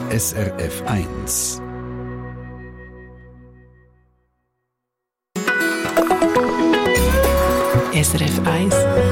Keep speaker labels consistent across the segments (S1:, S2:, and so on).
S1: SRF 1.
S2: SRF 1.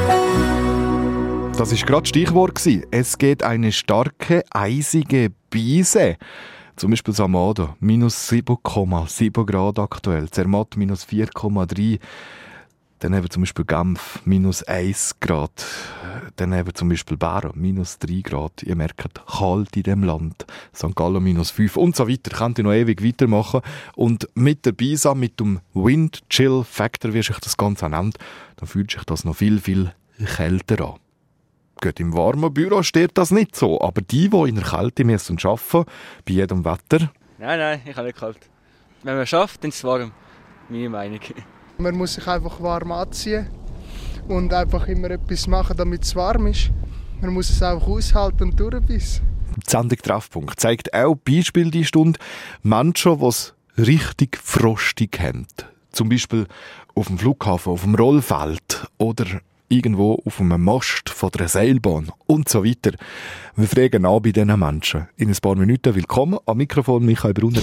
S3: Das war gerade das Stichwort. Es geht eine starke, eisige Brise. Zum Beispiel Samada, minus 7,7 Grad aktuell. Zermatt, minus 4,3. Dann haben wir zum Beispiel Genf, minus 1 Grad. Dann haben wir zum Beispiel Bern, minus 3 Grad. Ihr merkt, kalt in diesem Land. St. Gallen, minus 5 und so weiter. Könnt ihr noch ewig weitermachen. Und mit der Bisa, mit dem Wind Chill Factor, wie sich das Ganze nennt, dann fühlt sich das noch viel, viel kälter an. Gut, im warmen Büro steht das nicht so. Aber die in der Kälte müssen arbeiten, bei jedem Wetter.
S4: Nein, ich habe nicht kalt. Wenn man schafft, dann ist es warm. Meine Meinung.
S5: Man muss sich einfach warm anziehen und einfach immer etwas machen, damit es warm ist. Man muss es einfach aushalten und durchbissen.
S3: Die Sendung Treffpunkt zeigt auch Beispiel die Stunde Menschen, die es richtig frostig haben. Zum Beispiel auf dem Flughafen, auf dem Rollfeld oder irgendwo auf einem Mast von der Seilbahn und so weiter. Wir fragen an bei diesen Menschen. In ein paar Minuten willkommen am Mikrofon Michael Brunner.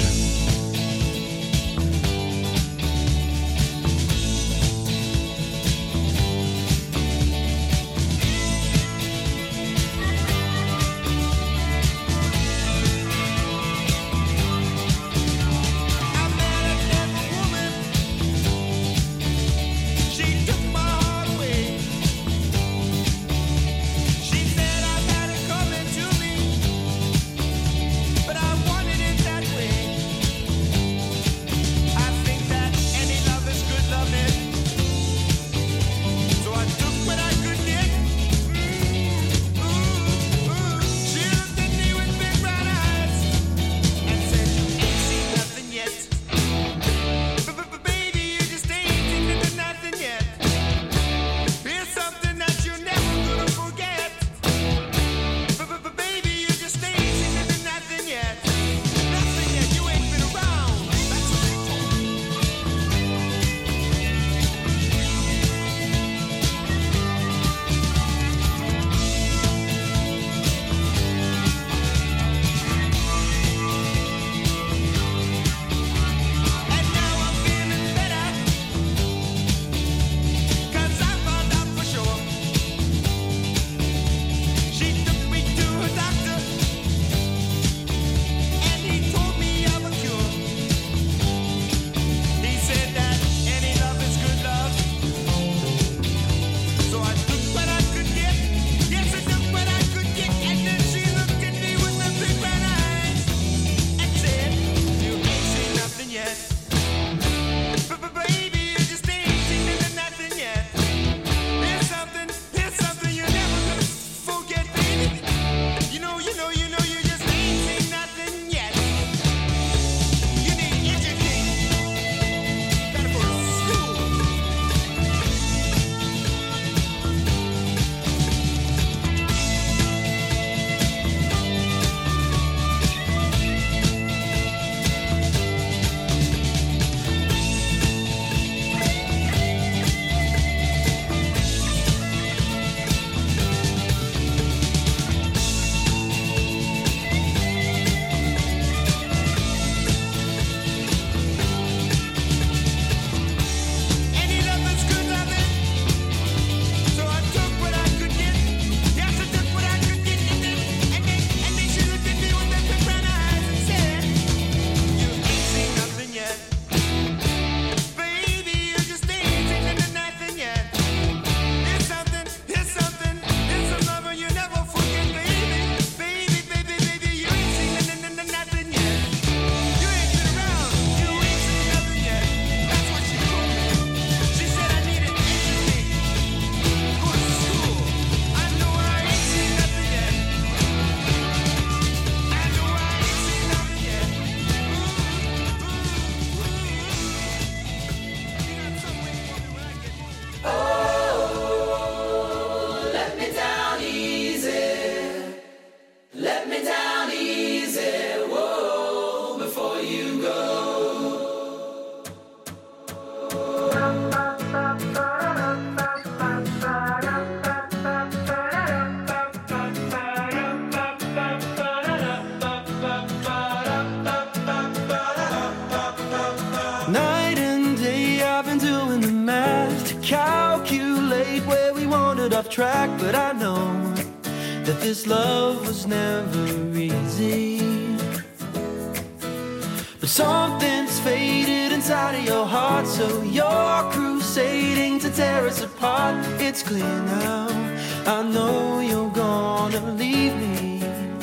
S2: off track, but I know that this love was never easy. But something's faded inside of your heart, so you're crusading to tear us apart. It's clear now, I know you're gonna leave me.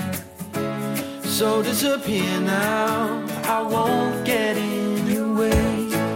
S2: So disappear now, I won't get in your way.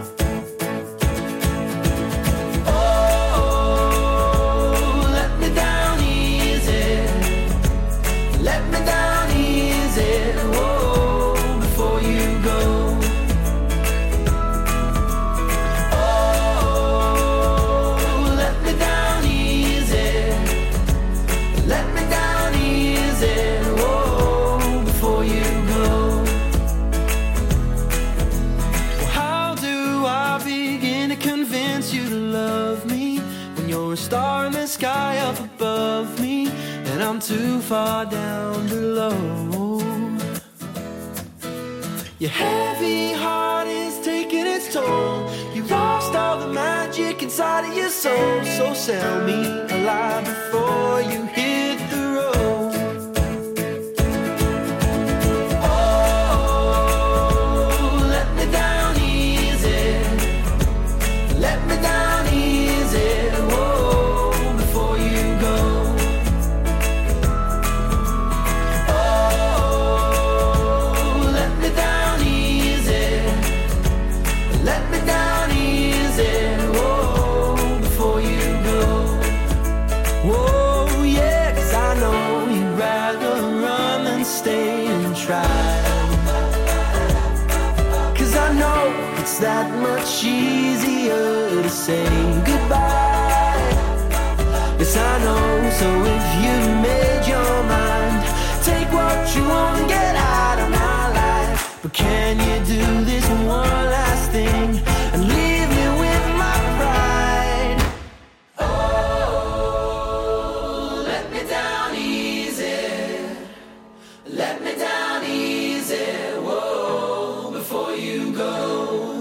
S2: I'm too far down below. Your heavy heart is taking its toll. You lost all the magic inside of your soul. So sell me alive before you hit the road. Oh, let me down easy. Let me down easy. Whoa, before you go. It's that much easier to say goodbye. Yes, I know. So if you made your mind, take what you want and get out of my life. But can you do this one last thing and leave me with my pride? Oh, let me down easy. Let me down easy. Whoa, before you go.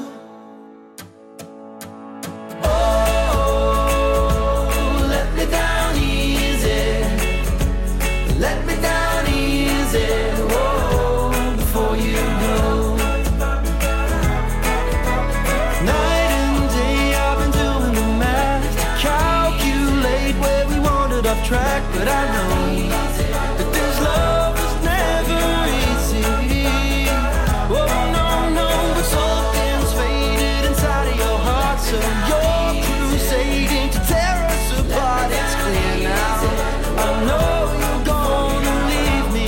S2: Track, but I know that this love was never easy. Oh no, no, but something's faded inside of your heart, so you're crusading to tear us apart. It's clear now, I know you're gonna leave me.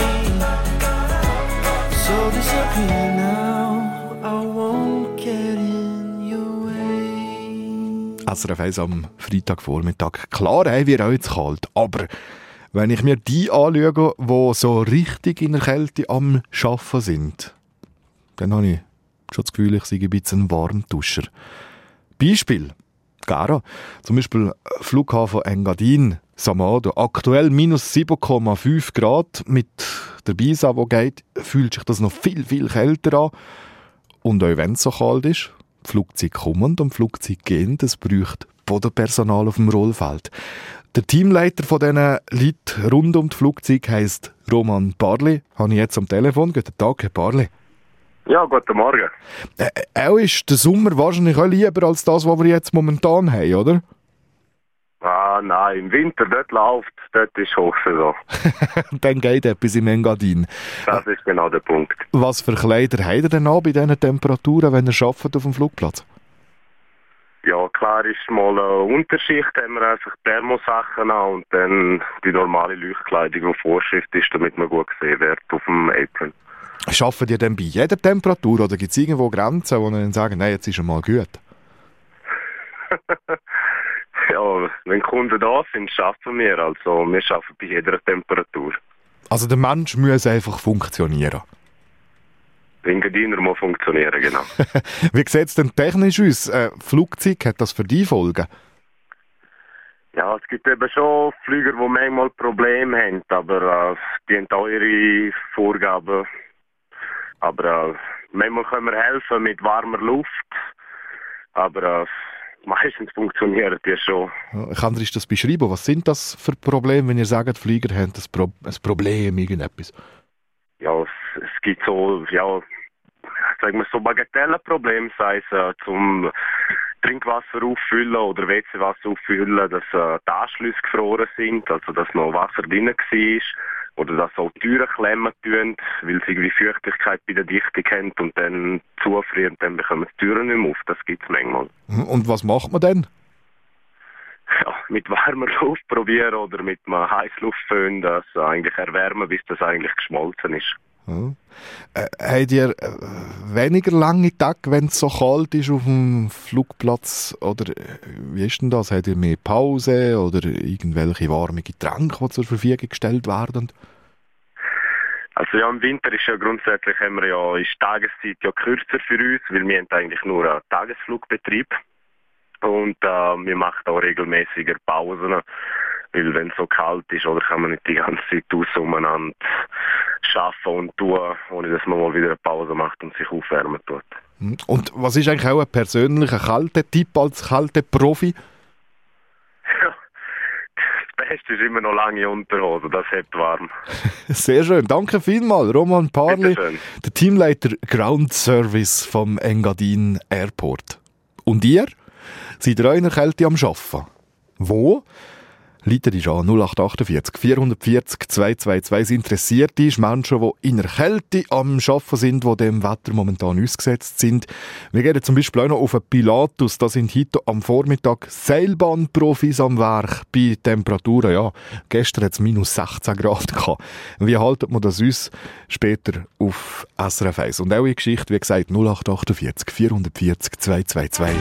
S2: So disappear now, I won't get in your way.
S3: SRF 1 am Freitagvormittag. Klar haben wir auch jetzt kalt, aber wenn ich mir die anschaue, die so richtig in der Kälte am Arbeiten sind, dann habe ich schon das Gefühl, ich sei ein bisschen ein Warmduscher. Beispiel, Gara, zum Beispiel Flughafen Engadin, Samado, aktuell minus 7,5 Grad. Mit der Bisa, die geht, fühlt sich das noch viel, viel kälter an. Und auch wenn es so kalt ist, die Flugzeuge kommen und Flugzeuge gehen, es braucht Bodenpersonal auf dem Rollfeld. Der Teamleiter von diesen Leuten rund um die Flugzeuge heisst Roman Barli. Habe ich jetzt am Telefon. Guten Tag, Herr Barli.
S6: Ja, guten Morgen.
S3: Auch ist der Sommer wahrscheinlich auch lieber als das, was wir jetzt momentan haben, oder?
S6: Ah, nein, im Winter dort läuft, dort ist Hochsaison.
S3: Dann geht etwas im Engadin.
S6: Das ist genau der Punkt.
S3: Was für Kleider habt ihr denn an bei diesen Temperaturen, wenn ihr arbeitet auf dem Flugplatz?
S6: Ja, klar ist mal eine Unterschicht, haben wir einfach Thermosachen an und dann die normale Leuchtkleidung, die Vorschrift ist, damit man gut gesehen wird auf dem Apron.
S3: Arbeitet ihr denn bei jeder Temperatur oder gibt es irgendwo Grenzen, wo ihr dann sagen, nein, jetzt ist er mal gut?
S6: Ja, wenn Kunden da sind, arbeiten wir. Also wir arbeiten bei jeder Temperatur.
S3: Also der Mensch muss einfach funktionieren?
S6: Der Engadiner muss funktionieren, genau.
S3: Wie sieht es denn technisch aus? Flugzeug, hat das für die Folgen?
S6: Ja, es gibt eben schon Flüger, die manchmal Probleme haben, aber die haben teure Vorgaben. Aber manchmal können wir helfen mit warmer Luft. Aber meistens funktionieren die schon.
S3: Kann ihr das beschreiben? Was sind das für Probleme, wenn ihr sagt, Flieger haben ein Problem, irgendetwas?
S6: Ja, es gibt so, ja, sagen wir so Bagatellenprobleme, sei es zum Trinkwasser auffüllen oder WC-Wasser auffüllen, dass die Anschlüsse gefroren sind, also dass noch Wasser drin war. Oder dass auch Türen klemmen tun, weil sie irgendwie Feuchtigkeit bei der Dichtung haben und dann zufrieren und dann bekommen die Türen nicht mehr auf. Das gibt es manchmal.
S3: Und was macht man denn?
S6: Ja, mit warmer Luft probieren oder mit einem Heißluftföhn das eigentlich erwärmen, bis das eigentlich geschmolzen ist.
S3: Habt ihr weniger lange Tage, wenn es so kalt ist auf dem Flugplatz? Oder wie ist denn das? Habt ihr mehr Pause oder irgendwelche warme Getränke, die zur Verfügung gestellt werden?
S6: Also ja, im Winter ist ja grundsätzlich ist die Tageszeit ja kürzer für uns, weil wir haben eigentlich nur einen Tagesflugbetrieb. Und wir machen auch regelmäßiger Pausen. Weil wenn es so kalt ist, oder kann man nicht die ganze Zeit umeinander arbeiten und tun, ohne dass man mal wieder eine Pause macht und sich aufwärmen tut.
S3: Und was ist eigentlich auch ein persönlicher Kältetipp als Kälteprofi?
S6: Ja, das Beste ist immer noch lange Unterhose, das hält warm.
S3: Sehr schön, danke vielmals, Roman Parli, der Teamleiter Ground Service vom Engadin Airport. Und ihr? Seid ihr auch in der Kälte am Arbeiten? Wo? Leiter ist an 0848 440 222. Es interessiert ist Menschen, die in der Kälte am Arbeiten sind, die dem Wetter momentan ausgesetzt sind. Wir gehen zum Beispiel auch noch auf einen Pilatus. Da sind heute am Vormittag Seilbahnprofis am Werk bei Temperaturen. Ja, gestern hat es minus 16 Grad gehabt. Wie haltet man das uns später auf SRF 1? Und auch in Geschichte, wie gesagt, 0848 440 222.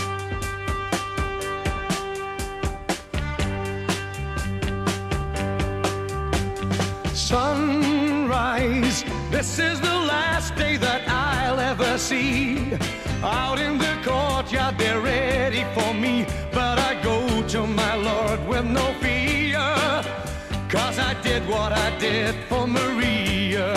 S2: Sunrise, this is the last day that I'll ever see. Out in the courtyard, they're ready for me. But I go to my Lord with no fear, 'cause I did what I did for Maria.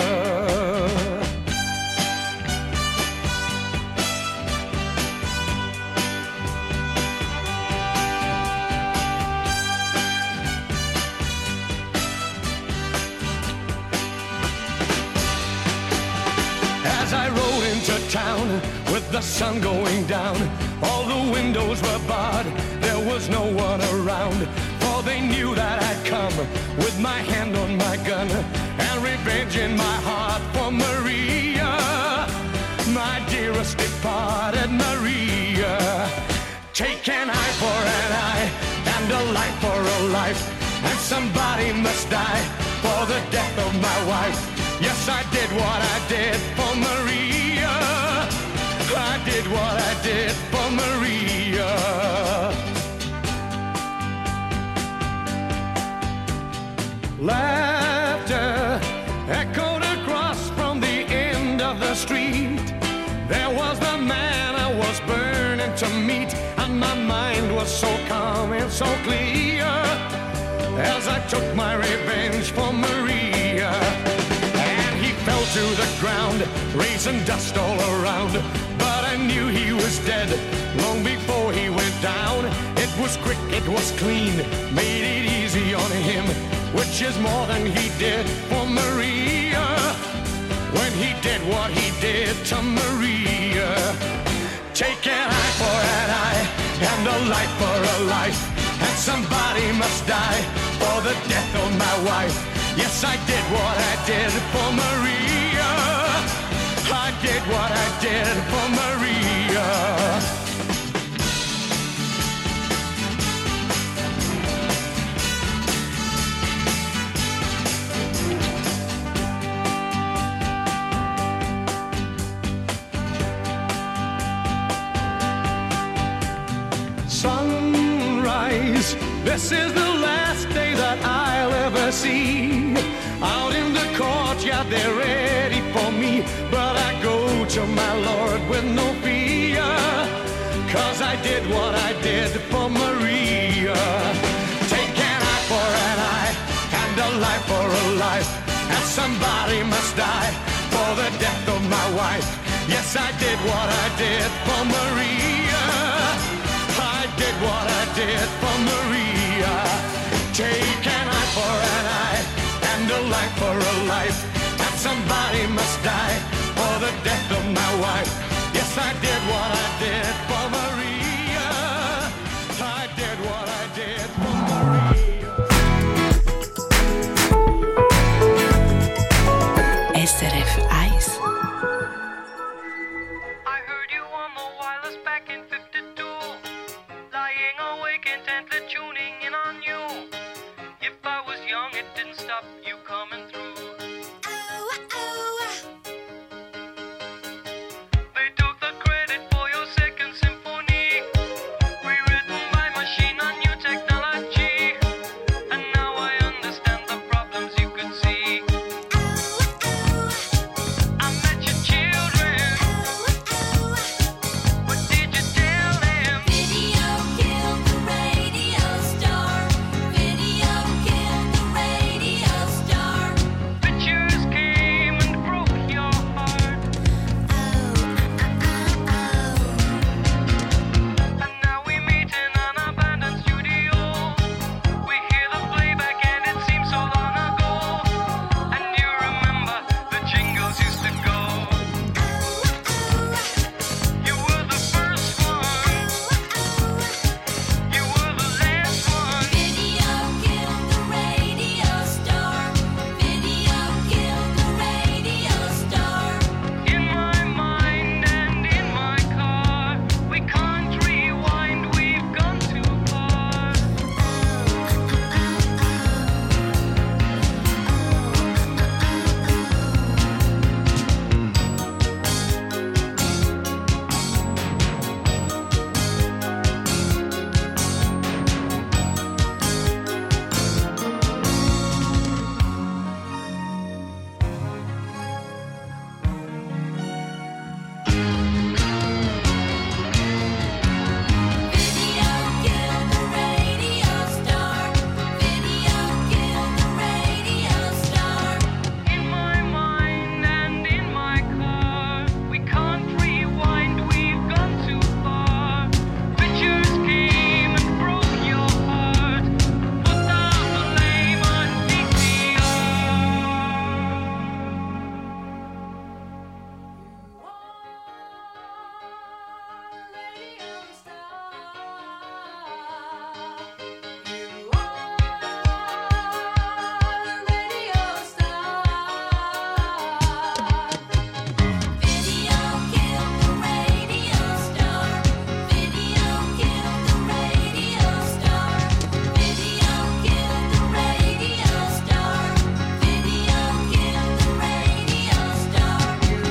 S2: As I rode into town with the sun going down, all the windows were barred, there was no one around. For they knew that I'd come with my hand on my gun and revenge in my heart for Maria, my dearest departed Maria. Take an eye for an eye and a life for a life, and somebody must die for the death of my wife. Yes, I did what I did for Maria. I did what I did for Maria. Laughter echoed across from the end of the street. There was the man I was burning to meet, and my mind was so calm and so clear as I took my revenge for Maria. Fell to the ground, raising dust all around. But I knew he was dead long before he went down. It was quick, it was clean, made it easy on him, which is more than he did for Maria. When he did what he did to Maria. Take an eye for an eye and a life for a life, and somebody must die for the death of my wife. Yes, I did what I did for Maria. I did what I did for Maria. Sunrise, this is the last day that I'll ever see. Out in the courtyard, they're ready for me. But I go to my Lord with no fear, 'cause I did what I did for Maria. Take an eye for an eye and a life for a life, and somebody must die for the death of my wife. Yes, I did what I did for Maria. I
S7: what I did for Maria. Take an eye for an eye and a life for a life. And somebody must die for the death of my wife. Yes, I did what I did for Maria. I did what I did for Maria.
S8: SRF 1.
S9: I heard you on the wireless back in 52, lying awake intently tuning in on you. If I was young, it didn't stop you coming through. They took the credit for your second symphony, rewritten by machine on new technology. And now I understand the problems you could see. I met your children. What did you tell them?
S10: Video killed the radio star. Video killed the radio star.
S9: Pictures came and broke your heart. And now we meet in an abandoned studio. We hear the playback and it seems so long ago. And you remember the jingles used to go. You were the first one. You were the last one.
S10: Video killed the radio star. Video killed the radio star.
S9: In my mind and in my car, we can't rewind, we've gone too far.
S10: Video killed the radio star. Video killed the radio star.
S9: In my mind and in my car, we can't rewind, we've gone too far. Pictures came and broke your heart. Put down the blame on DCR.
S10: Video killed the radio star. Video killed the radio star. Video killed the radio star. Video killed the radio star. Video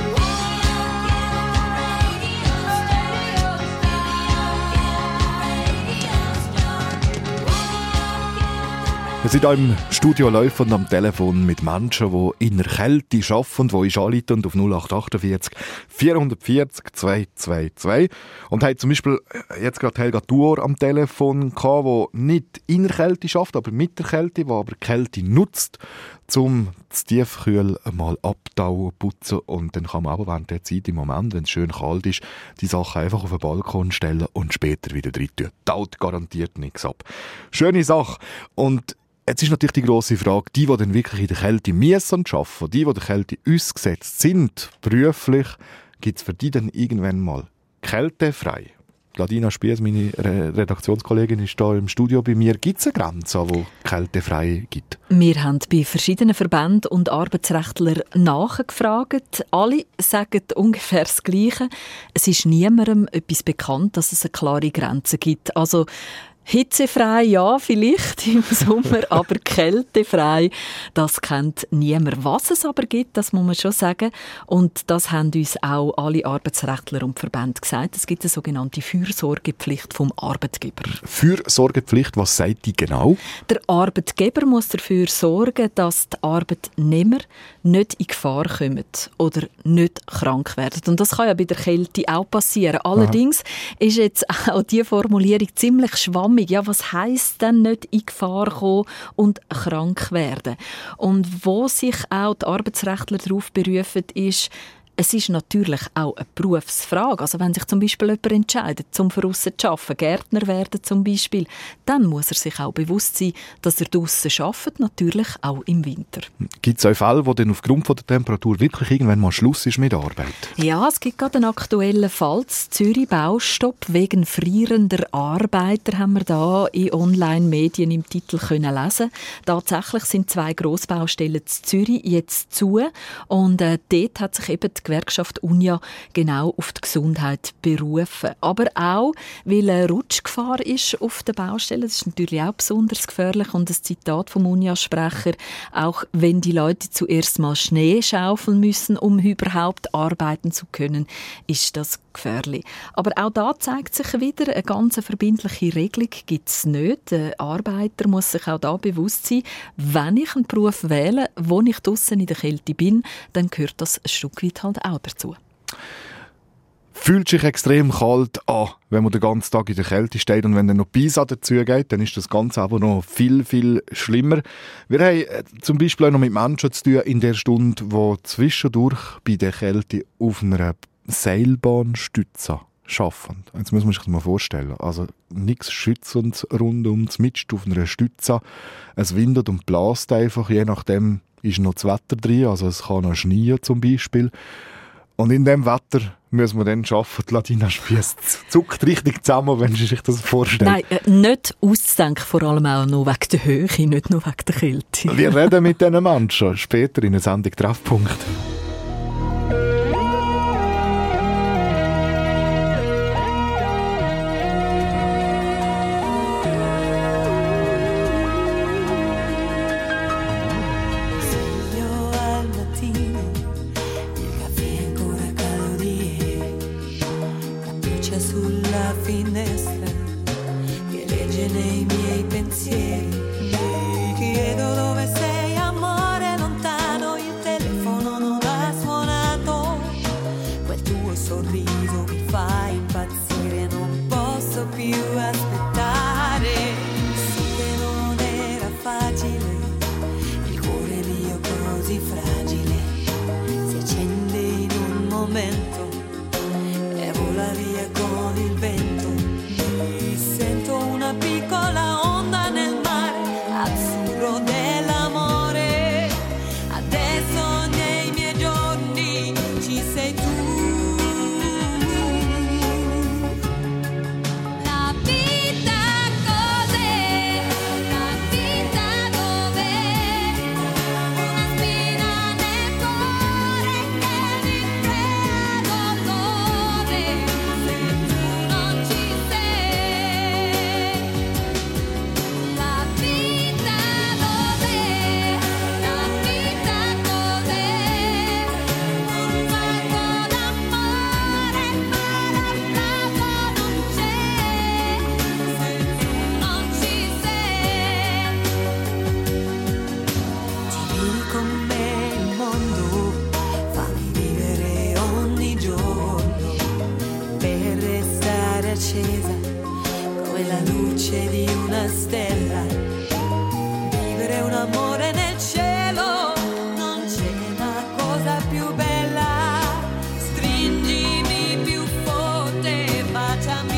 S3: Wir sind hier im Studio Läufer und am Telefon mit Menschen, die in der Kälte arbeiten, die uns anrufen auf 0848 440 222. Und haben zum Beispiel jetzt gerade Helga Duor am Telefon gehabt, die nicht in der Kälte arbeitet, aber mit der Kälte, die aber die Kälte nutzt, um das Tiefkühl mal abtauen, putzen und dann kann man aber während der Zeit im Moment, wenn es schön kalt ist, die Sachen einfach auf den Balkon stellen und später wieder rein tun. Taut garantiert nichts ab. Schöne Sache. Und jetzt ist natürlich die grosse Frage, die dann wirklich in der Kälte müssen arbeiten, die der Kälte ausgesetzt sind, beruflich, gibt es für die dann irgendwann mal kältefrei? Ladina Spies, meine Redaktionskollegin, ist hier im Studio bei mir. Gibt es eine Grenze, die kältefrei gibt?
S8: Wir haben bei verschiedenen Verbänden und Arbeitsrechtlern nachgefragt. Alle sagen ungefähr das Gleiche. Es ist niemandem etwas bekannt, dass es eine klare Grenze gibt. Also hitzefrei, ja, vielleicht im Sommer, aber kältefrei, das kennt niemand. Was es aber gibt, das muss man schon sagen. Und das haben uns auch alle Arbeitsrechtler und Verbände gesagt. Es gibt eine sogenannte Fürsorgepflicht vom Arbeitgeber.
S3: Fürsorgepflicht, was sagt die genau?
S8: Der Arbeitgeber muss dafür sorgen, dass die Arbeitnehmer nicht in Gefahr kommen oder nicht krank werden. Und das kann ja bei der Kälte auch passieren. Allerdings ist jetzt auch die Formulierung ziemlich schwammig. Ja, was heisst denn nicht in Gefahr kommen und krank werden? Und wo sich auch die Arbeitsrechtler darauf berufen, ist, es ist natürlich auch eine Berufsfrage. Also wenn sich zum Beispiel jemand entscheidet, zum draussen zu arbeiten, Gärtner werden zum Beispiel, dann muss er sich auch bewusst sein, dass er draussen arbeitet, natürlich auch im Winter.
S3: Gibt es auch Fälle, wo dann aufgrund von der Temperatur wirklich irgendwann mal Schluss ist mit der Arbeit?
S8: Ja, es gibt gerade einen aktuellen Fall in Zürich, Baustopp wegen frierender Arbeiter, haben wir da in Online-Medien im Titel können lesen. Tatsächlich sind 2 Grossbaustellen in Zürich jetzt zu und dort hat sich eben die Gewerkschaft UNIA genau auf die Gesundheit berufen. Aber auch, weil eine Rutschgefahr ist auf der Baustelle, das ist natürlich auch besonders gefährlich und das Zitat vom UNIA-Sprecher, auch wenn die Leute zuerst mal Schnee schaufeln müssen, um überhaupt arbeiten zu können, ist das gefährlich. Aber auch da zeigt sich wieder, eine ganz verbindliche Regelung gibt es nicht. Der Arbeiter muss sich auch da bewusst sein, wenn ich einen Beruf wähle, wo ich draussen in der Kälte bin, dann gehört das ein Stück weit halt auch dazu.
S3: Fühlt sich extrem kalt an, wenn man den ganzen Tag in der Kälte steht und wenn dann noch Pisa dazu geht, dann ist das Ganze aber noch viel, viel schlimmer. Wir haben zum Beispiel auch noch mit Menschen zu tun in der Stunde, die zwischendurch bei der Kälte auf einer Seilbahnstütze arbeiten. Jetzt muss man sich das mal vorstellen. Also nichts schützend rund ums Mitst auf einer Stütze. Es windet und bläst einfach, je nachdem ist noch das Wetter drin, also es kann noch schneien zum Beispiel. Und in diesem Wetter müssen wir dann arbeiten. Die Ladina Spiess zuckt richtig zusammen, wenn Sie sich das vorstellen.
S8: Nein, nicht auszudenken, vor allem auch nur wegen der Höhe, nicht nur wegen der Kälte.
S3: Wir reden mit diesen Menschen später in der Sendung «Treffpunkt».
S2: Sveglio al mattino, il caffè ancora caldo di ieri, la pioggia sulla finestra che legge nei miei pensieri. Mi chiedo dove sei, amore lontano, il telefono non ha suonato, quel tuo sorriso mi fa impazzire, non posso più aspettare. So che non era facile, il cuore mio così fragile si accende in un momento e vola via con il vento. Mi sento una piccola onda nel mare azzurro dell'amore. Adesso nei miei giorni ci sei tu. La vita cos'è? La vita dov'è? Una spina nel cuore che mi crea dolore se tu non ci sei. La vita dov'è? La vita cos'è? Un sacco d'amore ma l'applauso non c'è se tu non ci sei. Vieni con me il mondo, fammi vivere ogni giorno per restare accesa come la luce di una stella. Vivere un amore nel cielo, non c'è una cosa più bella. Stringimi più forte, baciami.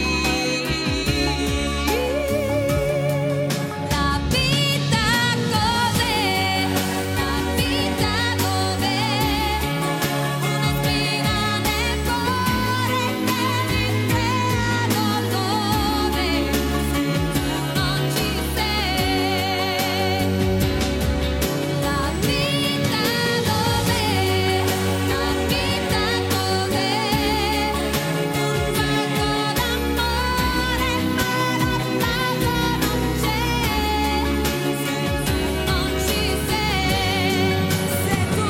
S2: La vita cos'è? La vita dov'è? Una spina nel cuore che mi crea dolore se tu non ci sei. La vita dov'è? La vita cos'è? Un sacco d'amore ma l'applauso non c'è se tu non ci sei. Se tu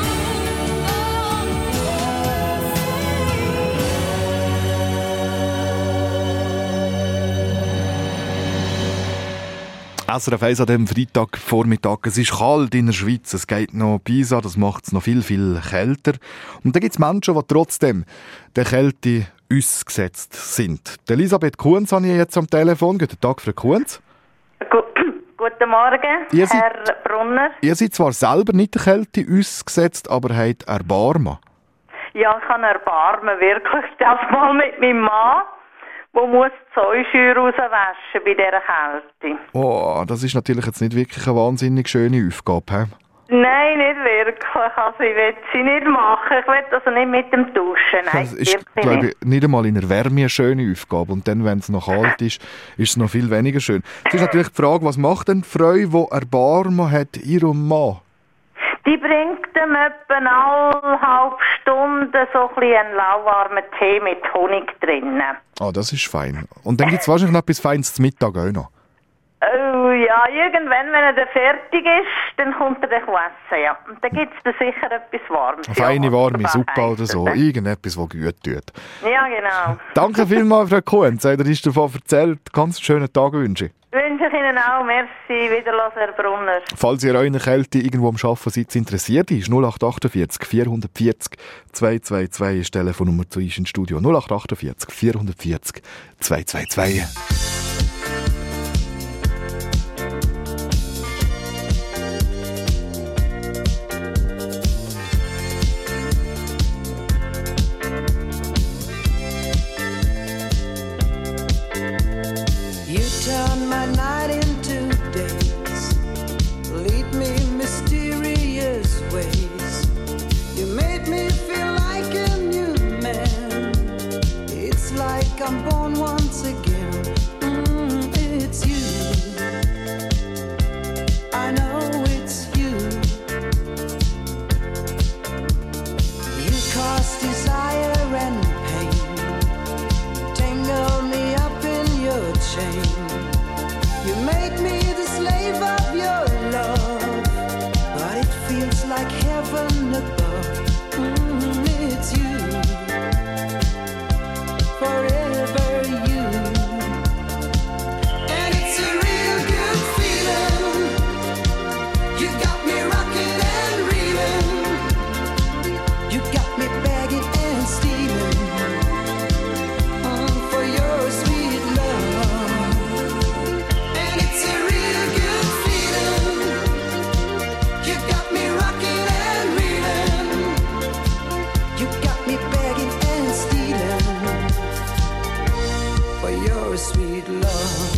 S3: SRF 1 an diesem Freitagvormittag. Es ist kalt in der Schweiz, es geht noch Pisa, das macht es noch viel, viel kälter. Und da gibt es Menschen, die trotzdem der Kälte ausgesetzt sind. Die Elisabeth Kunz habe ich jetzt am Telefon. Guten Tag, Frau Kunz.
S11: Guten Morgen,
S3: Ihr seid-
S11: Herr Brunner.
S3: Ihr seid zwar selber nicht der Kälte ausgesetzt, aber habt Erbarmen.
S11: Ja, ich kann erbarmen, wirklich. Das mal mit meinem Mann, der muss die Zäuscheuer rauswaschen bei dieser Kälte.
S3: Oh, das ist natürlich jetzt nicht wirklich eine wahnsinnig schöne Aufgabe. He?
S11: Nein, nicht wirklich. Also ich will sie nicht machen. Ich will also nicht mit dem Duschen. Nein,
S3: Das ist,
S11: wirklich
S3: glaube
S11: nicht.
S3: ich, nicht einmal in der Wärme eine schöne Aufgabe. Und dann, wenn es noch kalt ist, ist es noch viel weniger schön. Es ist natürlich die Frage, was macht denn die Frau, die Erbarmen hat, ihrem Mann?
S11: Die bringt ihm etwa eine halbe Stunde so ein bisschen einen lauwarmen Tee mit Honig drin.
S3: Ah, das ist fein. Und dann gibt es wahrscheinlich noch etwas Feines zum Mittag auch noch.
S11: Oh ja, irgendwann, wenn er dann fertig ist, dann kommt er dann essen, ja. Und dann gibt es dann sicher etwas Warmes.
S3: Eine feine, warme
S11: sogar
S3: Suppe oder so.
S11: heißes.
S3: Irgendetwas, das gut tut.
S11: Ja, genau.
S3: Danke vielmals, Frau Kuhn. Seid ihr davon erzählt. Ganz schönen Tag wünsche ich.
S11: Wünsche ich Ihnen auch. Merci. Wiederhören, Herr Brunner.
S3: Falls ihr eurer Kälte irgendwo am Arbeiten seid, interessiert ist 0848 440 222 ist die Telefonnummer zu uns ins Studio. 0848 440 222.
S2: You turn my night into days, lead me mysterious ways. You made me feel like a new man. It's like I'm born once again. It's you. I know it's you. You cause desire and pain, tangle me up in your chain. You make me the slave of your love, but it feels like heaven above. It's you, forever you. And it's a real good feeling. You got me rocking and reeling. You got me begging and stealing for your sweet love. And it's a real good feeling. You got me rocking and reeling. You got me begging and stealing for your sweet love.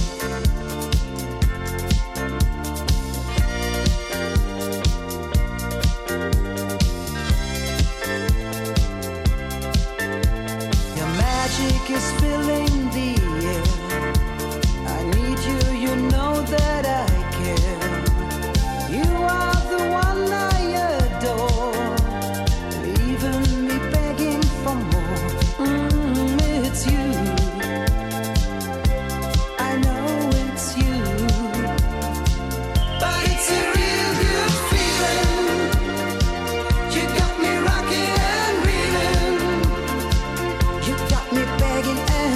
S2: Your magic is filling the air. I need you, you know that I care. You are the one I adore, leaving me begging for more. It's you. I know it's you. But it's a real good feeling. You got me rocking and reeling. You got me begging and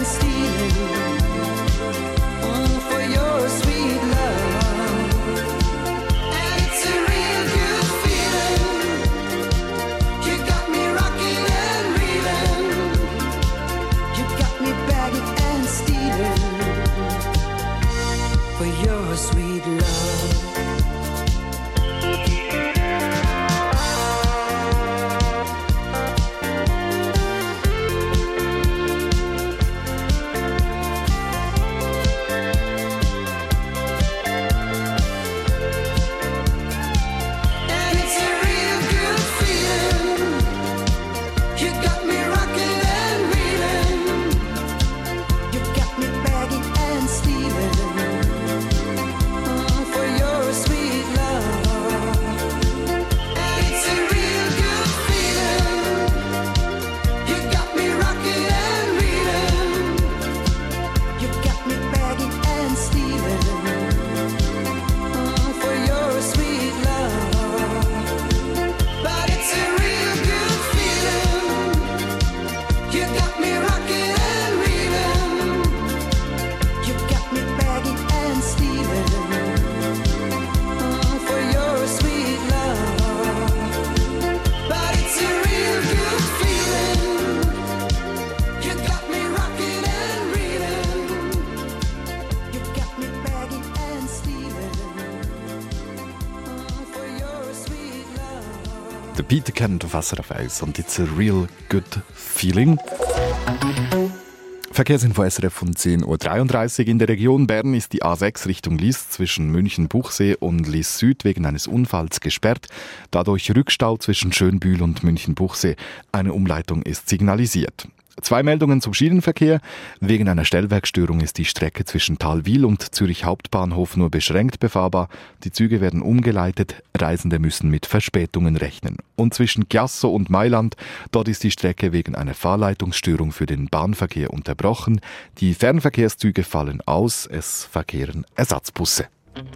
S3: Peter Kent auf SRF 1 und it's a real good feeling. Verkehrsinfo SRF um 10.33 Uhr. In der Region Bern ist die A6 Richtung Lyss zwischen München-Buchsee und Lyss Süd wegen eines Unfalls gesperrt. Dadurch Rückstau zwischen Schönbühl und München-Buchsee. Eine Umleitung ist signalisiert. 2 Meldungen zum Schienenverkehr. Wegen einer Stellwerkstörung ist die Strecke zwischen Thalwil und Zürich Hauptbahnhof nur beschränkt befahrbar. Die Züge werden umgeleitet. Reisende müssen mit Verspätungen rechnen. Und zwischen Chiasso und Mailand, dort ist die Strecke wegen einer Fahrleitungsstörung für den Bahnverkehr unterbrochen. Die Fernverkehrszüge fallen aus. Es verkehren Ersatzbusse.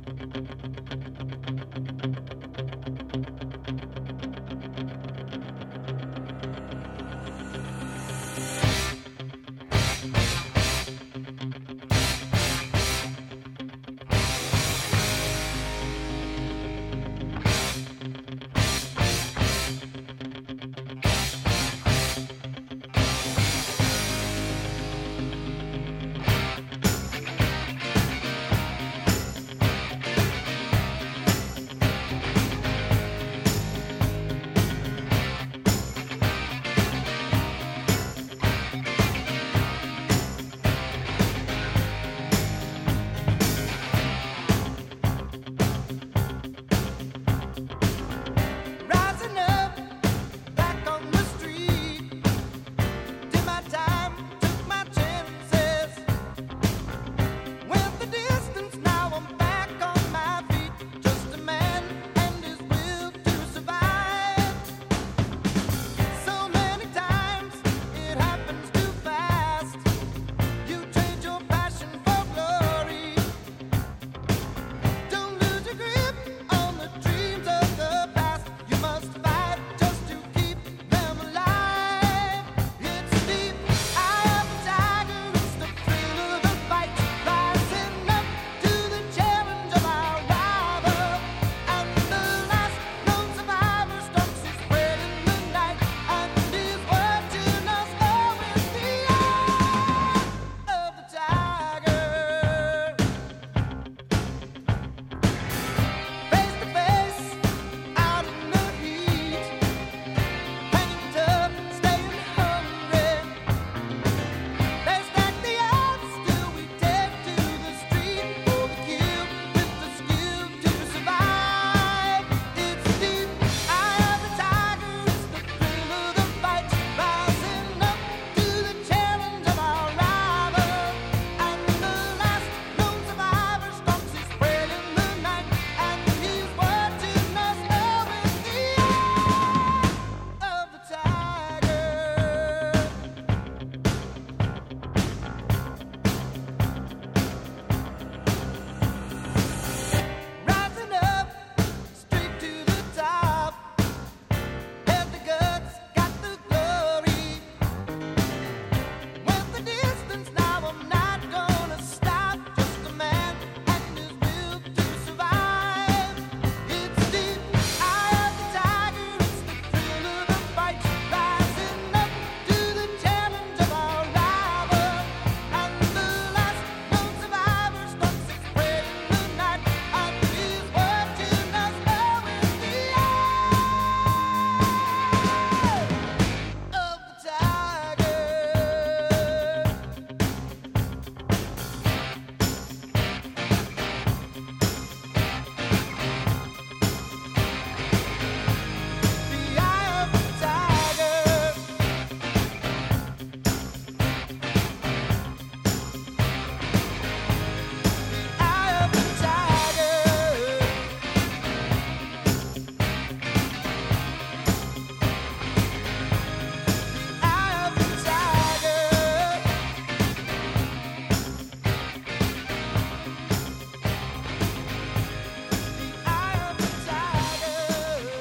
S2: Rising up, back on the street. Did my time, took my chances. Went the distance, now I'm back on my feet. Just a man and his will to survive. So many times it happens too fast. You trade your passion for glory. Don't lose your grip on the dreams of the past. You must fight just to keep them alive. It's deep eye of the tiger, it's the thrill of the fight. Rising up to the challenge of our rival. And the last known survivor stalks his prey in the night. And he's watching us all with the eye of the tiger. Face to face, out in the heat, hanging tough, staying hungry. They stack the odds till we take to the street for the kill with the skill to survive. It's deep eye of the tiger, it's the thrill of the fight. Rising up to the challenge of our rival. And the last known survivor stalks his prey in the night. And he's watching us all with the eye of the tiger. Rising up, straight to the top. Had the guts, got the glory. Went the distance, now I'm not gonna stop. Just a man and his will to survive. It's deep eye of the tiger, it's the thrill of the fight. Rising up to the challenge of our rival. And the last known survivor stalks his prey in the night. And he's watching us all with the eye of the tiger. The eye of the tiger. Eye of the tiger. Eye of the tiger. Eye of the tiger.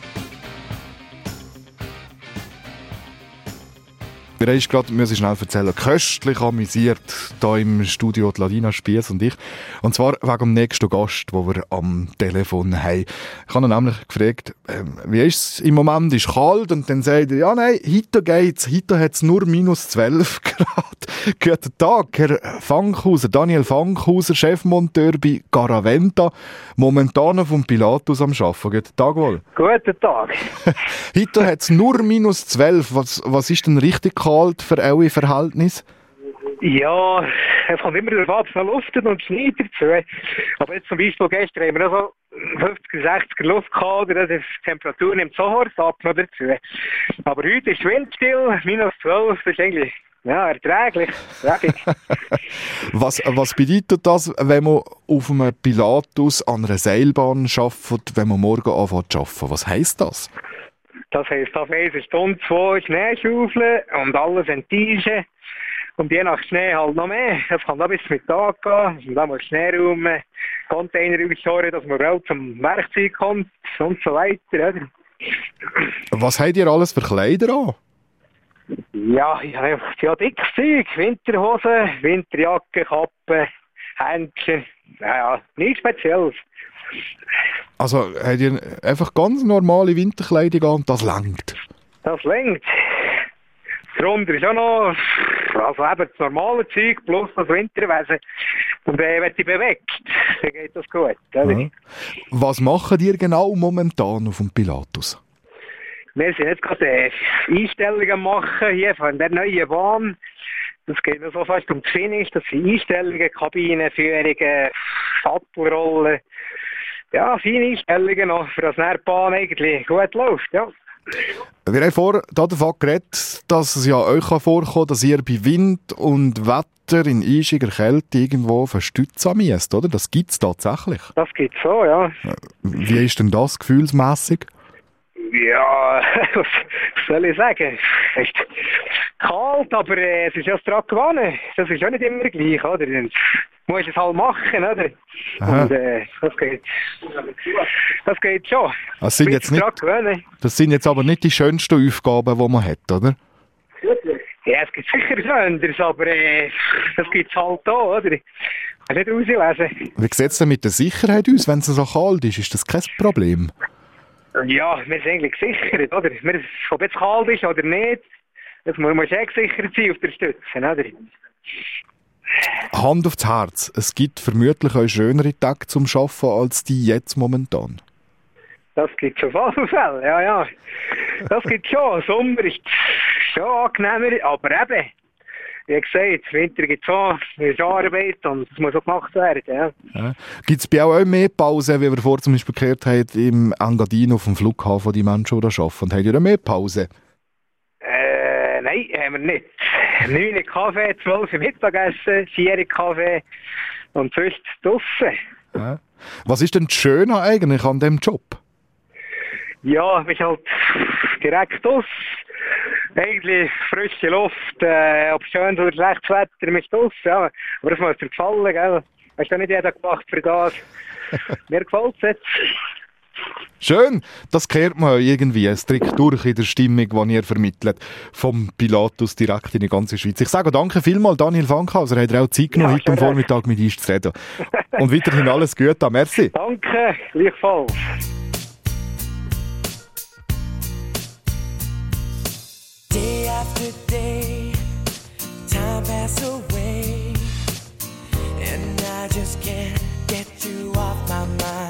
S3: Wir haben gerade, müssen schnell erzählen, köstlich amüsiert hier im Studio die Ladina Spiess und ich. Und zwar wegen dem nächsten Gast, den wir am Telefon haben. Ich habe ihn nämlich gefragt, wie ist es im Moment? Ist kalt? Und dann sagt er, ja nein, heute geht's. Heute hat es nur minus 12 Grad. Guten Tag, Herr Fankhauser, Daniel Fankhauser, Chefmonteur bei Garaventa, momentan vom Pilatus am Arbeiten. Guten Tag wohl.
S12: Guten Tag.
S3: Heute hat es nur -12. Was ist denn richtig kalt für eure Verhältnisse?
S12: Ja, es kommt immer darauf ab, es noch luftet und schneit dazu. Aber jetzt zum Beispiel gestern haben wir noch so 50, 60 Luft gehabt, oder? Die Temperatur nimmt sofort ab noch dazu. Aber heute ist windstill, -12, das ist eigentlich erträglich.
S3: Was bedeutet das, wenn man auf einem Pilatus an einer Seilbahn arbeitet, wenn man morgen anfängt zu arbeiten? Was heisst das?
S12: Das heisst, auf 1 Stunde 2 Schnee schaufeln und alles enteischen. Und je nach Schnee halt noch mehr. Es kann auch bis Mittag gehen. Und dann muss Schnee räumen, Container ausschauen, dass man überhaupt zum Werkzeug kommt und so weiter. Oder?
S3: Was habt ihr alles für Kleider an?
S12: Ja, dickes Zeug. Winterhosen, Winterjacke, Kappe, Händchen. Ja, nichts Spezielles.
S3: Also habt ihr einfach ganz normale Winterkleidung an und das langt?
S12: Das längt. Darunter ist auch noch, also eben das normale Zeug plus das Winterwesen. Und wenn die bewegt, dann geht das gut.
S3: Ja. Was machen ihr genau momentan auf dem Pilatus?
S12: Wir sind jetzt gerade Einstellungen machen hier von der neuen Bahn. Das geht noch so fast um das Finish. Das sind Einstellungen, Kabinenführungen, Sattelrollen. Ja, feine Einstellungen noch, für das die Bahn eigentlich gut läuft, ja.
S3: Wir haben vorher davon geredet, dass es ja euch vorkommen kann, dass ihr bei Wind und Wetter in eisiger Kälte irgendwo verstützen müsst, oder? Das gibt es tatsächlich.
S12: Das gibt es so, ja.
S3: Wie ist denn das gefühlsmässig?
S12: Ja, was soll ich sagen? Es ist kalt, aber es ist ja daran gewonnen. Das ist ja nicht immer gleich, oder? Du musst es halt machen, oder?
S3: Aha.
S12: Und das geht schon.
S3: Das sind, jetzt nicht, das sind jetzt aber nicht die schönsten Aufgaben, die man hat, oder?
S12: Ja, es gibt sicher Schöneres, aber das gibt es halt auch, oder? Kann nicht rauslesen.
S3: Wie sieht es denn mit der Sicherheit aus, wenn es so kalt ist? Ist das kein Problem?
S12: Ja, wir sind eigentlich gesichert, oder? Ob es kalt ist oder nicht, das muss man schon gesichert sein auf der Stütze, oder?
S3: Hand aufs Herz, es gibt vermutlich auch schönere Tage zum Arbeiten als die jetzt momentan.
S12: Das gibt schon viele Fälle, ja. Das gibt schon. Sommer ist schon angenehmer, aber eben, wie gesagt, Winter gibt es auch, es ist Arbeit und es muss auch gemacht werden, ja.
S3: Gibt es bei euch auch mehr Pausen, wie wir vorhin zum Beispiel gehört haben, im Engadin auf dem Flughafen, die Menschen, die da arbeiten? Habt ihr auch mehr Pause?
S12: Nein, haben wir nicht. 9 Kaffee, 12 im Mittagessen, 4 Kaffee und sonst draussen.
S3: Was ist denn das Schöne eigentlich an diesem Job?
S12: Ja, wir sind halt direkt aus. Eigentlich frische Luft, ob schön oder schlechtes Wetter, wir sind aus, ja. Aber das muss dir gefallen, gell? Hast du nicht jeder gemacht für das? Mir gefällt es jetzt.
S3: Schön, das kehrt man irgendwie. Es trägt durch in der Stimmung, die ihr vermittelt. Vom Pilatus direkt in die ganze Schweiz. Ich sage danke vielmals, Daniel Fankhauser. Hat auch Zeit genommen, heute am Vormittag mit uns zu reden. Und weiterhin alles Gute. Merci.
S12: Danke, gleichfalls.
S2: Day after day, time passes away, and I just can't get you off my mind.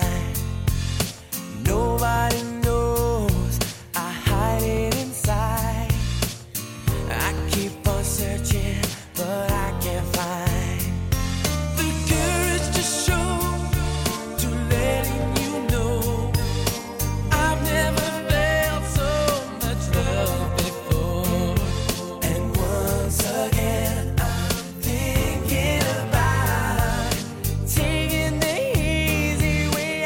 S2: Nobody knows I hide it inside. I keep on searching, but I can't find the courage to show, to letting you know I've never felt so much love before. And once again I'm thinking about taking the easy way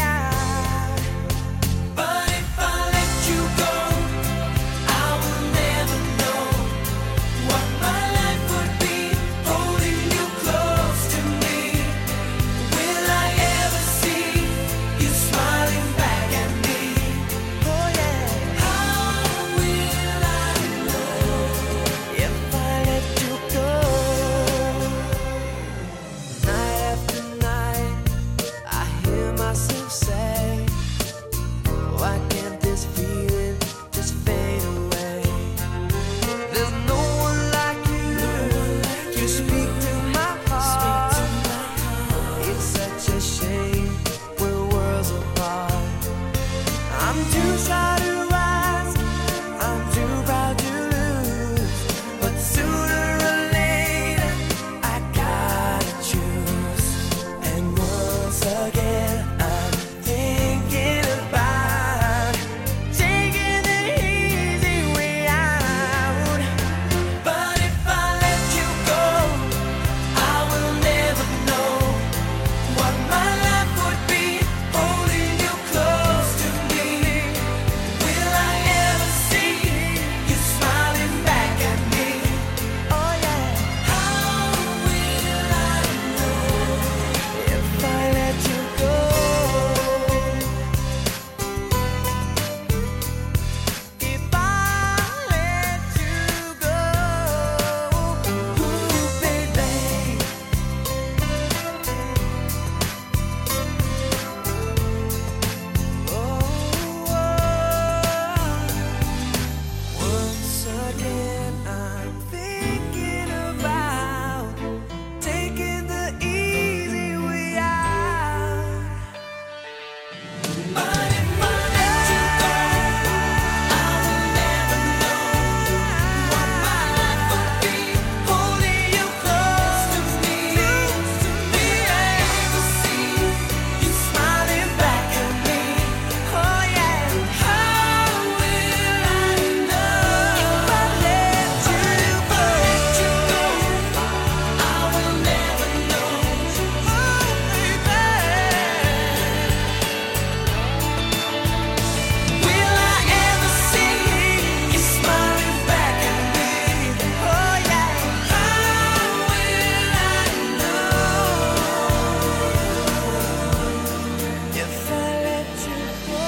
S2: again. I'm thinking about taking the easy way out. But if I let you go, I will never know what my life would be. Holding you close to me, be able to see you smiling back at me. Oh yeah, how will I know if I let you go? I will never know. Oh baby, will I ever see you smiling back at me? Oh yeah, how will I know if I let you go?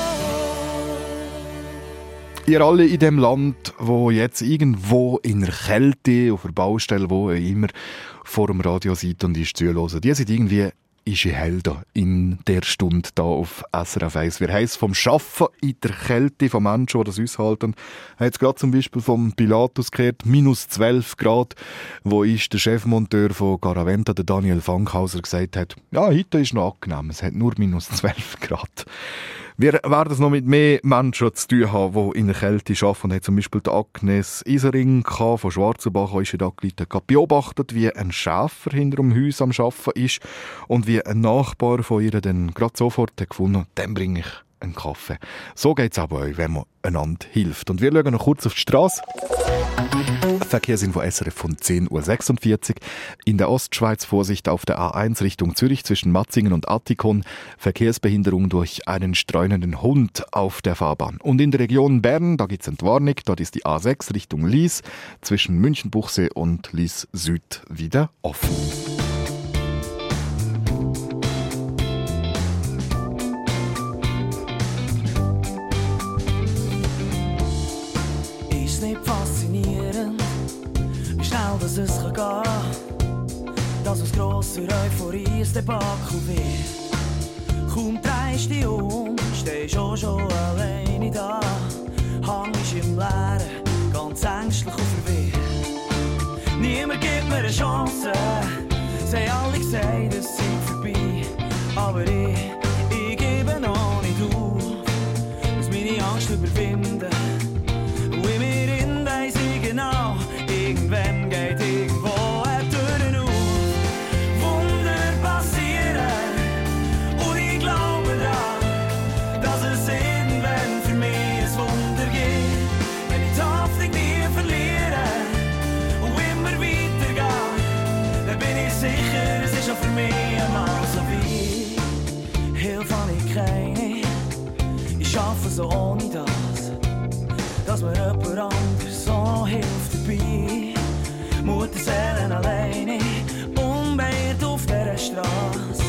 S3: Ihr alle in dem Land, wo jetzt irgendwo in der Kälte, auf der Baustelle, wo ihr immer vor dem Radio seid und ist zuhören, die sind irgendwie ische Helden in der Stunde da auf SRF 1. Wir heissen vom Schaffen in der Kälte von Menschen, die das aushalten. Er hat es gerade zum Beispiel vom Pilatus gehört, minus 12 Grad, wo ist der Chefmonteur von Garaventa, der Daniel Fankhauser, gesagt hat, ja, heute ist noch angenehm, es hat nur minus 12 Grad. Wir werden es noch mit mehr Menschen zu tun haben, die in der Kälte arbeiten. Und hat zum Beispiel die Agnes Isering von Schwarzenbach ist angeleitet, beobachtet, wie ein Schäfer hinter dem Haus am Arbeiten ist und wie ein Nachbar von ihr dann gerade sofort hat gefunden, dem bringe ich einen Kaffee. So geht es aber euch, wenn man einander hilft. Und wir schauen noch kurz auf die Straße. Verkehrsinfo SRF von 10.46 Uhr. In der Ostschweiz Vorsicht auf der A1 Richtung Zürich zwischen Matzingen und Attikon. Verkehrsbehinderung durch einen streunenden Hund auf der Fahrbahn. Und in der Region Bern, da gibt es Entwarnung. Dort ist die A6 Richtung Lies zwischen Münchenbuchsee und Lies Süd wieder offen.
S2: Ist nicht faszinierend, wie schnell das es kann gehen, dass aus grosser Euphorie ein Debakel wird. Kaum drehst dich stehst auch schon alleine da, hängst im Leeren, ganz ängstlich und verwirrt. Niemand gibt mir eine Chance, sie haben alle gesagt, es sei vorbei, aber ich gebe noch nicht auf, muss meine Angst überwinden. Und in mir innen weiss ich genau, irgendwann geht irgendwo eine Tür auf. Wunder passieren und ich glaube daran, dass es irgendwann für mich ein Wunder gibt. Wenn ich die Hoffnung nie verliere und immer weitergehe, dann bin ich sicher, es ist auch für mich einmal so wie. Hilfe habe ich keine, ich schaffe so ohne das, dass mir jemand anders so hilft dabei. Mutterseelen alleine, unbeirrt auf dieser Straße.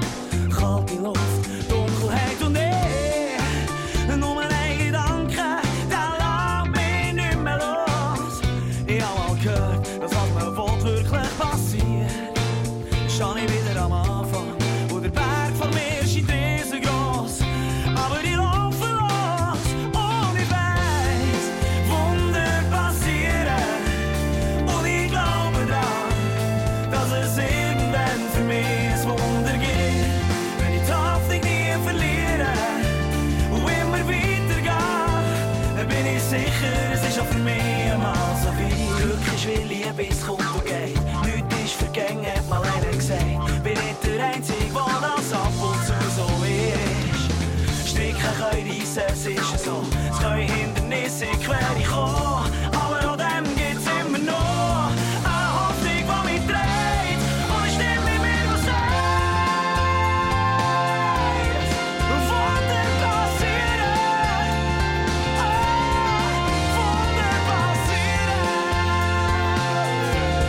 S2: Kalte Luft, Dunkelheit und ich, nur ein Gedanke, der lässt mich nicht mehr los. Ich hab mal gehört, dass was man will, wirklich passiert. Stehe ich wieder am Anfang, wo der Berg vor mir scheint riesengroß. Aber ich laufe los und ich weiss, Wunder passieren. Und ich glaube daran, dass es irgendwann für mich ein Wunder gibt. Wenn ich die Hoffnung nie verliere und immer weitergehe, dann bin ich sicher, es ist auch für mich einmal so wie. Glück ist wie Liebe, es kommt und geht. Nichts ist vergangen, hat mal einer gesagt. Bin nicht der Einzige, der das ab und zu so ist. Stricken können reissen, es ist so. Es können Hindernisse quer kommen, aber an dem gibt's immer noch eine Hoffnung, die mich dreht und eine Stimme in mir, die sagt: Wunder passieren, Wunder passieren.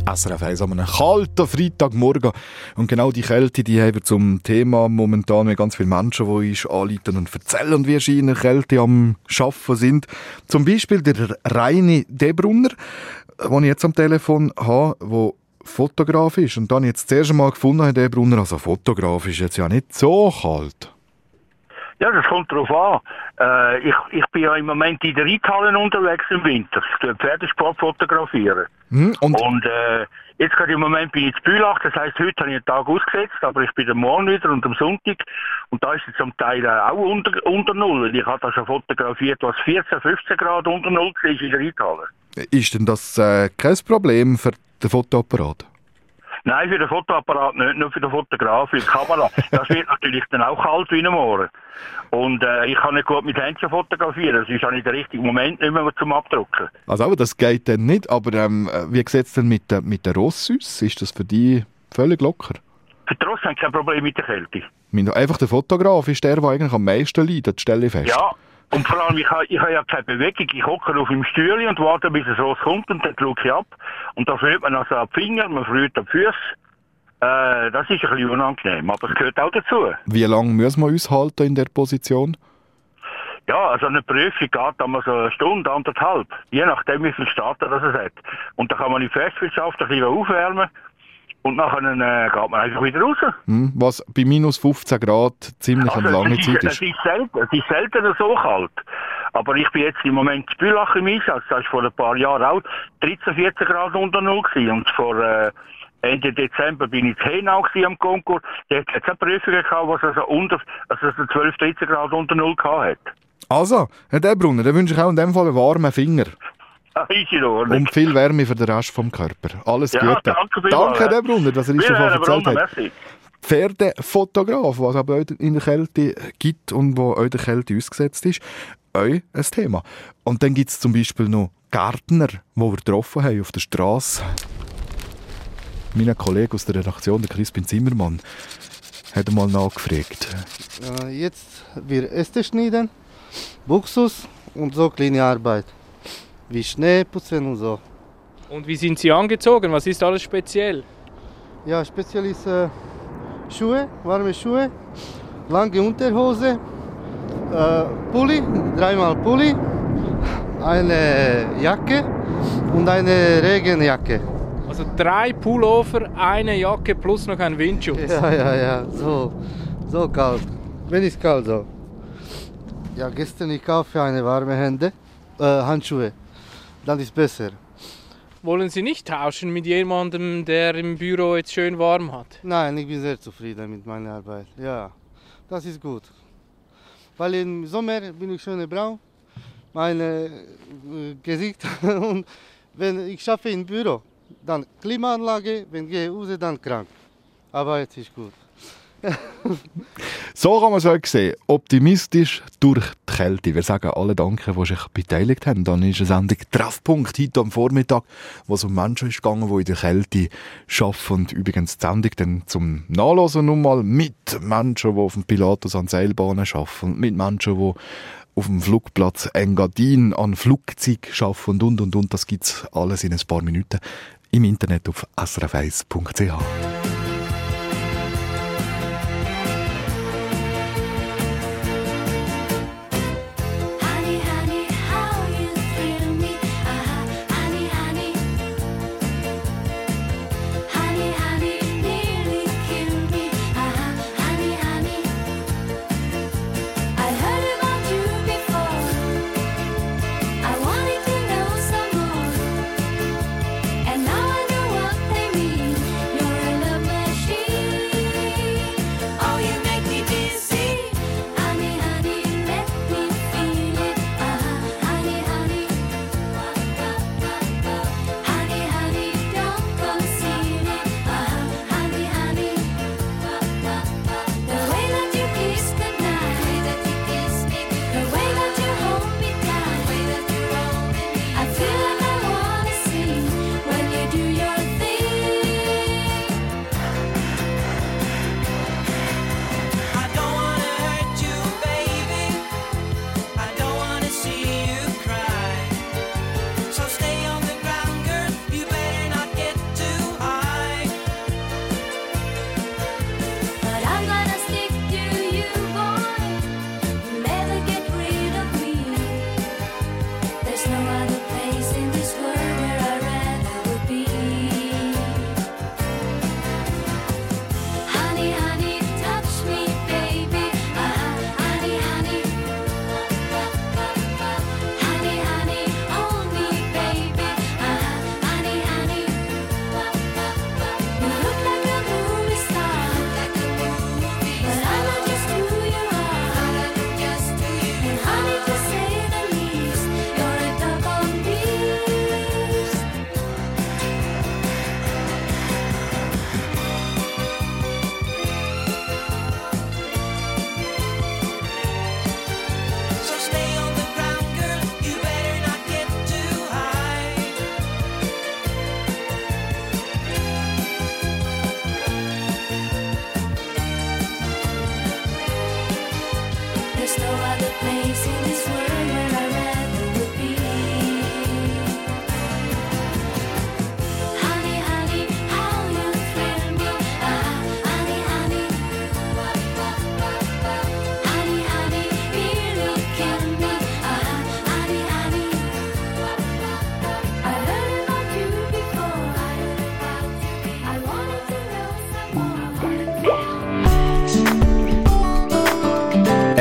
S3: SRF 1 an einem kalten Freitagmorgen. Und genau die Kälte, die haben wir zum Thema momentan mit ganz vielen Menschen, die uns anrufen und erzählen, wie sie in der Kälte am Arbeiten sind. Zum Beispiel der Reini Debrunner, den ich jetzt am Telefon habe, der Fotograf ist. Und dann jetzt das erste Mal gefunden, Herr Debrunner, also Fotograf ist jetzt ja nicht so kalt.
S13: Ja, das kommt darauf an. Ich bin ja im Moment in der Reithalle unterwegs im Winter. Ich tue Pferdesport fotografieren. Und jetzt gerade im Moment bin ich in Bülach, das heisst, heute habe ich einen Tag ausgesetzt, aber ich bin am Morgen wieder und am Sonntag. Und da ist es zum Teil auch unter Null. Ich habe da schon fotografiert, was 14, 15 Grad unter Null war in der Reithalle.
S3: Ist denn das kein Problem für den Fotoapparat?
S13: Nein, für den Fotoapparat nicht, nur für den Fotograf, für die Kamera. Das wird natürlich dann auch kalt wie am Morgen. Und ich kann nicht gut mit Händchen fotografieren, das ist auch nicht der richtige Moment, nicht mehr zum Abdrucken.
S3: Also aber das geht dann nicht, aber wie sieht es denn mit den Ross aus? Ist das für die völlig locker?
S13: Für die Ross haben kein Problem mit der Kälte.
S3: Einfach der Fotograf ist der eigentlich am meisten leidet, stelle ich fest.
S13: Ja, und vor allem, ich habe ja keine Bewegung. Ich hocke auf dem Stühle und warte, bis das Ross kommt und dann drücke ich ab. Und da friert man also an die Finger, man friert an die Füße. Das ist ein bisschen unangenehm, aber es gehört auch dazu.
S3: Wie lange müssen wir uns halten in der Position?
S13: Ja, also eine Prüfung geht einmal so eine Stunde, 1,5. Je nachdem, wie viel Starter das es hat. Und da kann man in Festwirtschaft ein bisschen aufwärmen. Und nachher geht man einfach wieder raus.
S3: Was bei minus 15 Grad ziemlich eine lange Zeit ist.
S13: Es ist selten so kalt. Aber ich bin jetzt im Moment in Bülach im Einsatz. Das war vor ein paar Jahren auch 13, 14 Grad unter Null gewesen. Und vor Ende Dezember bin ich in Henau am Konkurs. Da hat es auch Prüfungen gehabt, was also 12, 13 Grad unter Null gehabt hat.
S3: Also, Herr Debrunner, dann wünsche ich auch in dem Fall einen warmen Finger.
S13: Ist in Ordnung.
S3: Und viel Wärme für den Rest vom Körper. Alles Gute.
S13: Danke,
S3: danke Herr Debrunner, dass er uns davon erzählt hat.
S13: Merci.
S3: Pferdefotograf, was aber euch in der Kälte gibt und wo euch der Kälte ausgesetzt ist, euch ein Thema. Und dann gibt es zum Beispiel noch Gärtner, die wir getroffen haben auf der Straße. Mein Kollege aus der Redaktion, der Crispin Zimmermann, hat einmal nachgefragt.
S14: Jetzt wir Äste schneiden, Buchsus und so kleine Arbeit. Wie Schnee putzen und so.
S15: Und wie sind Sie angezogen? Was ist alles speziell?
S14: Ja, speziell ist Schuhe, warme Schuhe, lange Unterhose, Pulli, 3-mal Pulli, eine Jacke und eine Regenjacke.
S15: Also 3 Pullover, eine Jacke plus noch ein Windschutz.
S14: Ja, so kalt. Wenn es kalt so. Ja, gestern ich kaufe eine warme Handschuhe. Dann ist besser.
S15: Wollen Sie nicht tauschen mit jemandem, der im Büro jetzt schön warm hat?
S14: Nein, ich bin sehr zufrieden mit meiner Arbeit. Ja, das ist gut. Weil im Sommer bin ich schön braun, mein Gesicht. Und wenn ich arbeite im Büro, dann Klimaanlage, wenn ich gehe raus, dann krank. Aber jetzt ist gut.
S3: So kann man es auch sehen. Optimistisch durch die Kälte. Wir sagen alle Danke, die sich beteiligt haben. Dann ist eine Sendung Treffpunkt heute am Vormittag, wo es um Menschen ist gegangen, die in der Kälte arbeiten. Und übrigens die Sendung dann zum Nachlesen nochmal mit Menschen, die auf dem Pilatus an Seilbahnen arbeiten. Und mit Menschen, die auf dem Flugplatz Engadin an Flugzeug arbeiten und. Das gibt es alles in ein paar Minuten im Internet auf srf1.ch.
S10: And now I know what they mean. You're a love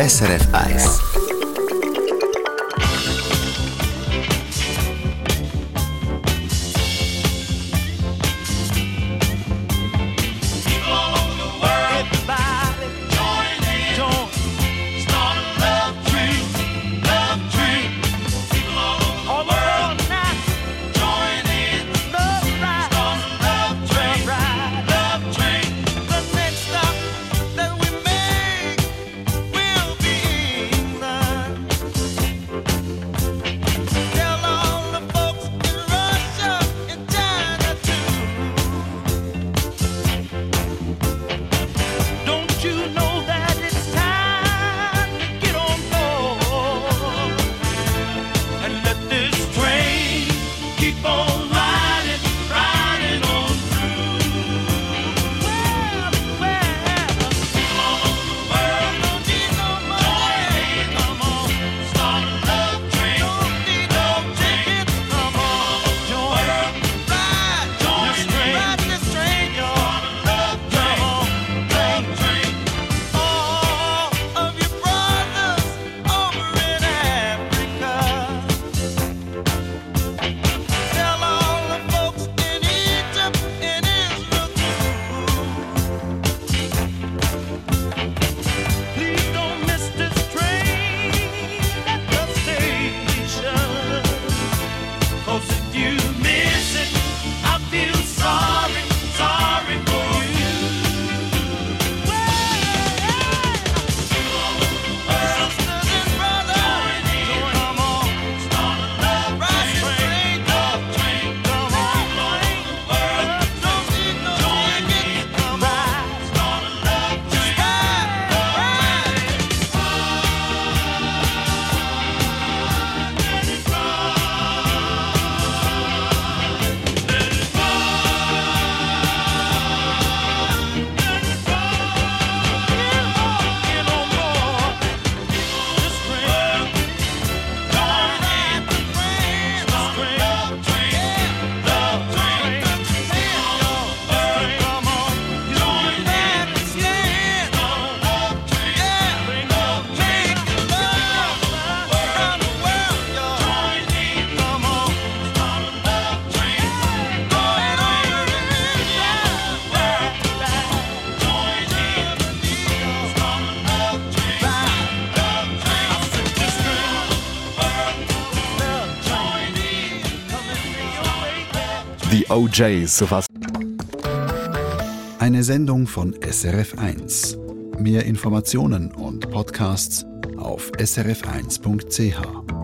S1: SRF 1.
S3: Die OJs.
S1: Eine Sendung von SRF 1. Mehr Informationen und Podcasts auf srf1.ch.